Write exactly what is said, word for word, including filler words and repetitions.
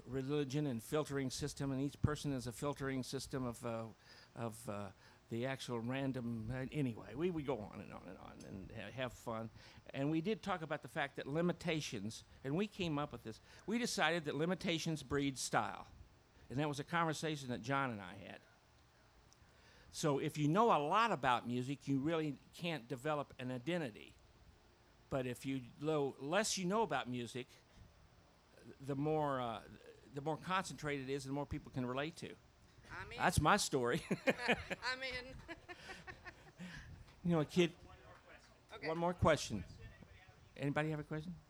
religion and filtering system, and each person is a filtering system of uh, of uh, the actual random. Uh, anyway, we would go on and on and on and ha- have fun. And we did talk about the fact that limitations, and we came up with this. We decided that limitations breed style, and that was a conversation that John and I had. So if you know a lot about music, you really can't develop an identity. But if you lo less you know about music, the more uh, the more concentrated it is, and the more people can relate to. I'm in. That's my story. I'm in. You know, a kid. Okay. One more question. Anybody have a question?